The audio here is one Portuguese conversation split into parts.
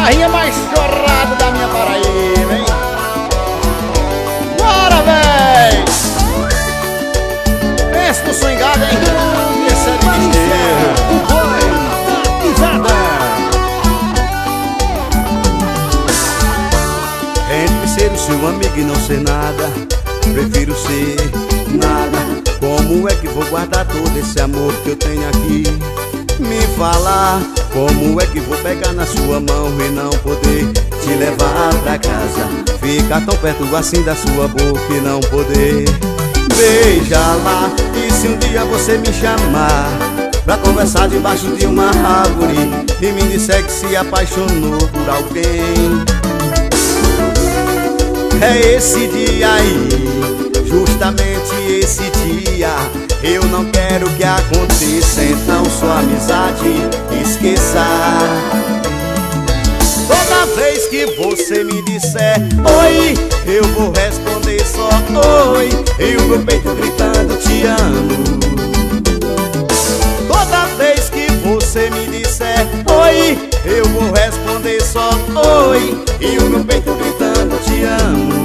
barrinha mais chorada da minha Paraíba, hein? Bora, véi! Pensa no swingado, hein? Esse é de besteira. Entre ser o seu amigo e não ser nada, prefiro ser nada. Como é que vou guardar todo esse amor que eu tenho aqui? Me falar, como é que vou pegar na sua mão e não poder te levar pra casa? Ficar tão perto assim da sua boca e não poder beijar lá. E se um dia você me chamar pra conversar debaixo de uma árvore e me disser que se apaixonou por alguém, é esse dia aí, justamente esse dia. Eu não quero que aconteça, então sua amizade esqueça. Toda vez que você me disser oi, eu vou responder só oi, e o meu peito gritando te amo. Toda vez que você me disser oi, eu vou responder só oi, e o meu peito gritando te amo.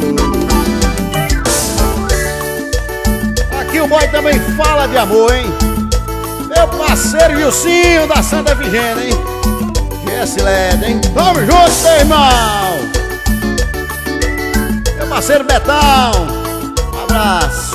Aqui o boy também fala de amor, hein? Meu parceiro Gilcinho da Santa Efigênia, hein? Esse LED, hein? Tamo junto, meu irmão! Meu parceiro Betão, um abraço!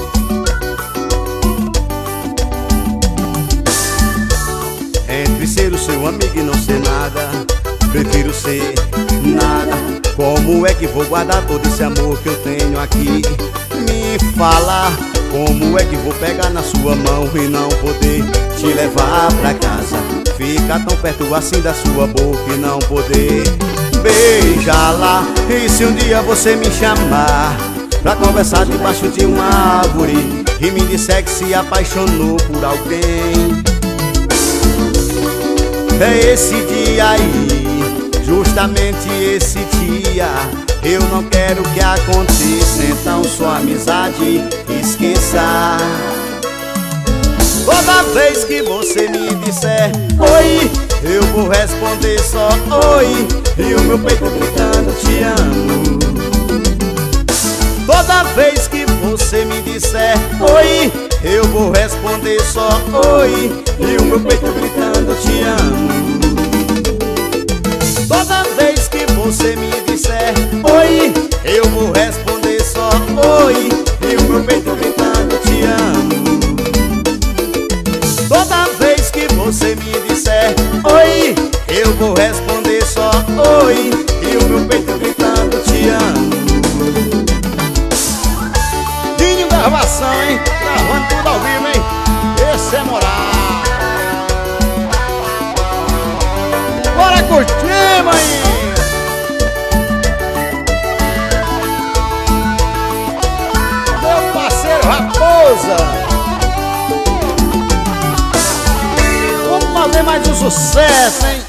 Entre ser o seu amigo e não ser nada, prefiro ser nada. Como é que vou guardar todo esse amor que eu tenho aqui? Me fala, como é que vou pegar na sua mão e não poder te levar pra casa? Ficar tão perto assim da sua boca e não poder beijar lá. E se um dia você me chamar pra conversar debaixo de uma árvore e me disser que se apaixonou por alguém, é esse dia aí, justamente esse dia. Eu não quero que aconteça, então sua amizade esqueça. Toda vez que você me disser oi, eu vou responder só oi, e o meu peito gritando te amo. Toda vez que você me disser oi, eu vou responder só oi, e o meu peito gritando te amo. Toda vez que você me disser oi, eu vou responder só oi, e o meu peito gritando te amo. Toda vez que você me disser oi, eu vou responder só oi, e o meu peito gritando te amo. Dinho Gravação, hein? Gravando tudo ao vivo, hein? Esse é moral! Bora curtir, mãe! Meu parceiro Raposa! Vamos fazer mais um sucesso, hein?